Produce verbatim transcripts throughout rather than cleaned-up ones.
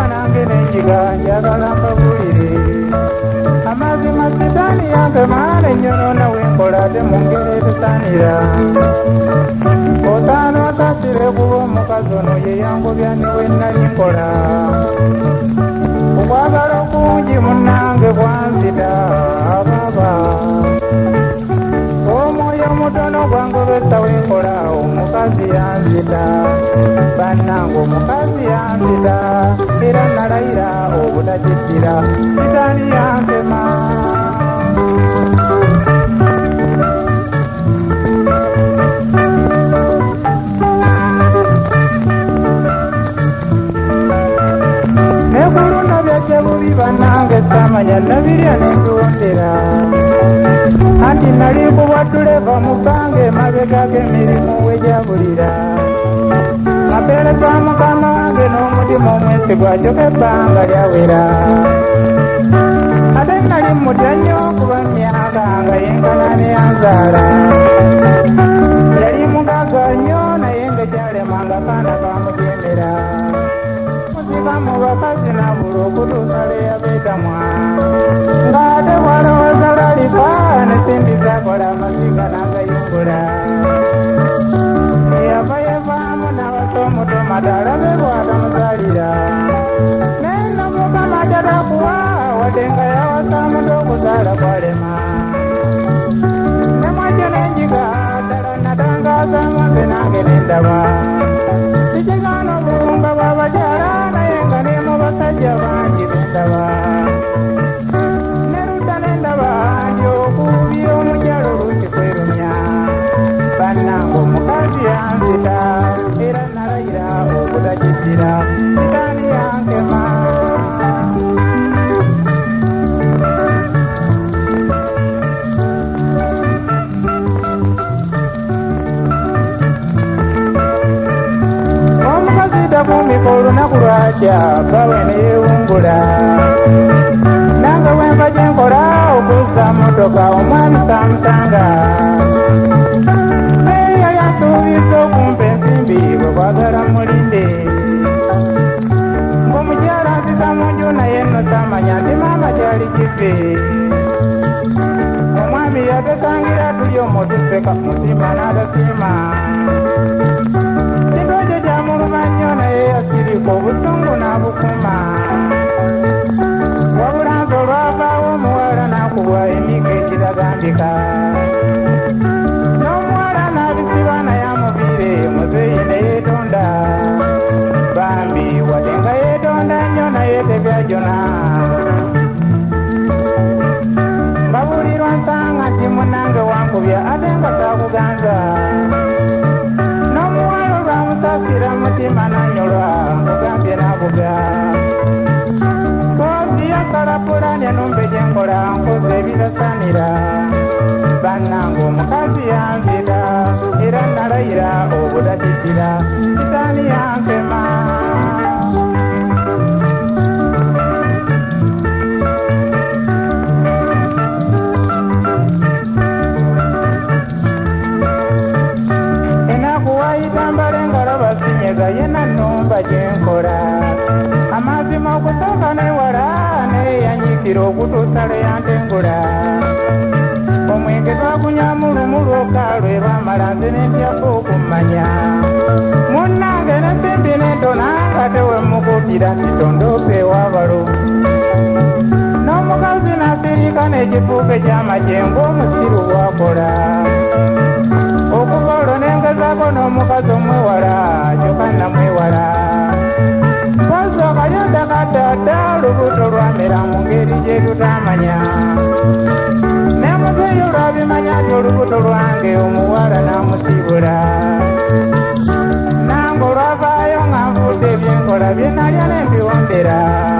bw'oba nange n'enjiga njagala mbabulire amazima sitaani yange maana ennyono nawe nkola ate mu ngeri etusaanira otaano atasire kuba omukazi ono ye yangobya niwe nali nkola okwagala okungi munnange kwanzita ababa omwoyo omutono gwangobesa wenkola omukazi yanzita bannange omukazi yanzita era nalayira obutakittira sitaani yankema nekuluno byajabubi bannange samanya nabirya nembiwondera anti nali kubwaduleva musange mabega g'emirimu wejabulira mapeereza mukama wange n'omutima omwesigwa kyoka ebbanga lyawera ate nali mutya nnyo kuba myaka nga yenkana neyanzaala yali mugaga nnyo naye nga kyalemanga kaana kamujemera muzika mu bakazi nabula okutuusa leyabeetamwa ng'ate bwalowooza lalifa nesimbi zakola amaziga n'agayungula eyava yevaamu n'abasa omutomata alabe bwatamuzaalira neno mukama jatakuwa wadde nga yawasa omuntu okuzaala kwalema nemwajjo n'enjiga ddala natangaza mwange nange nendaba sikigaana obulunga bw'abakyala naye nga ne mu basajja bangi bendaba nerudda nendaba nti okuubira omukyalo luusi kwerumya bannange omukazi yanzita era nalayira obutakittira sitaani yankema omukazi takumika olunaku lwakya bawe neyewungula nange bwenva gyenkola okuzza motoka omwami samusanga eyo yansuubiza okumpa ensimbi bwe kwagala mulinde ng'omukyala nziza mu nju naye nno samanya nti maama kyali kife omwami yatesangira tuli omutuseka mutima n'atasiima kintu ekyo kyamuluma nnyo naye yasirika obusungu n'abukuma wabula nti olwavaawo omuwala n'akubwa emigo ekiragambika n'omuwala n'abisiba naye amuviire muzeeyi ne yeetonda bambi wadde nga yeetonda nnyo naye tebyajona mbabulirwa nsanga nti munnange wankubya ate nga taakuganza n'omuwala olwamusasira mutima nanyolwa mugambye n'akuga kozi yakalapulanya numbe gyenkola nkoze ebitasanira bannange omukazi yanzita era nalayira obutakittira sitaani yankema enakuwayitambale ngalo basinyega yena numba gyenkola amazima okusooka newala neyeyanyikira okutuusa leyantengula omwenge twagunyamulumulu okalwe bamala nze nentyaku okummanya munnange nesimbi nentona nga tewemukutira ntitondope ewabalo n'omukazi nasirika n'ekifuuke ky'amajengo omusiru bwakola okuva olwo nengezako n'omukazi omwewala kyokka namwewala kwasooka lyondakatadda olubuto lwamera mu ngeri gye tutamanya nemuzeeyi olwabimanya nti olubuto lwange omuwala n'amusibula nange olwavaayo nga nvudde ebyenkola bye nalya nembiwondera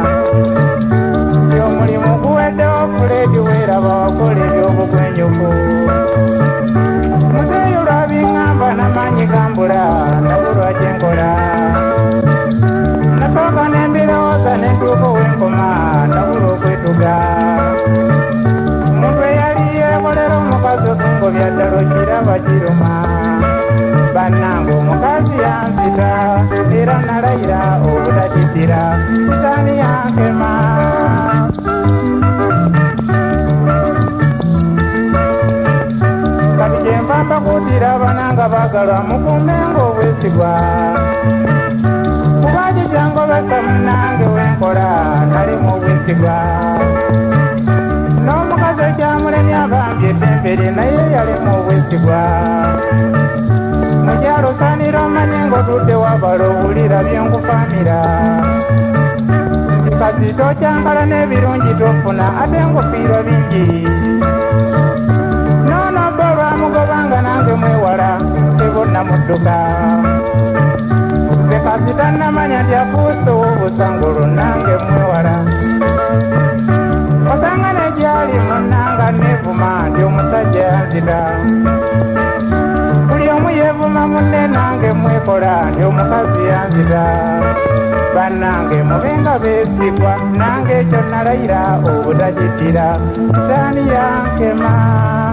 omulimu guweddewo fuleedi weeraba wakola ebyobugwenyuku muzeeyi olwabiŋŋamba n'amaanyi gambula nabulwa gyenkola nasooka nembirowooza nentuuka owenkoma nabula okwetuga omuntu eyali yeekolera omukazi okungobya ddala okiraba kiruma bannange omukazi yanzita era nalayira obutakittira yankema kati kyempapa kutira abananga bagalwa mukumbe ng'obwesigwa kuba gijangobesa munange wenkola nali mu bwesigwa n'omukazi ekyamulemye abambye eddembe lye naye yali mu bwesigwa mukyalo osaanira omanye ng'otudde wabala owulira byenkufaanira kati tokyankala n'ebirungi tofuna ate ngofiirwa bingi noonobba olwamugobanga nange mwewala tebonna mudduka nze kati tannamanya nti afuuse ow'obusangolo nange mwewala osanga n'egyali munnanga neevuma nti omusajja yanzita buli omu yeevuma munne nange mwekola nti omukazi yanzita bannange mubenga beesigwa nange ekyo nalayira obutakiddira saani yankema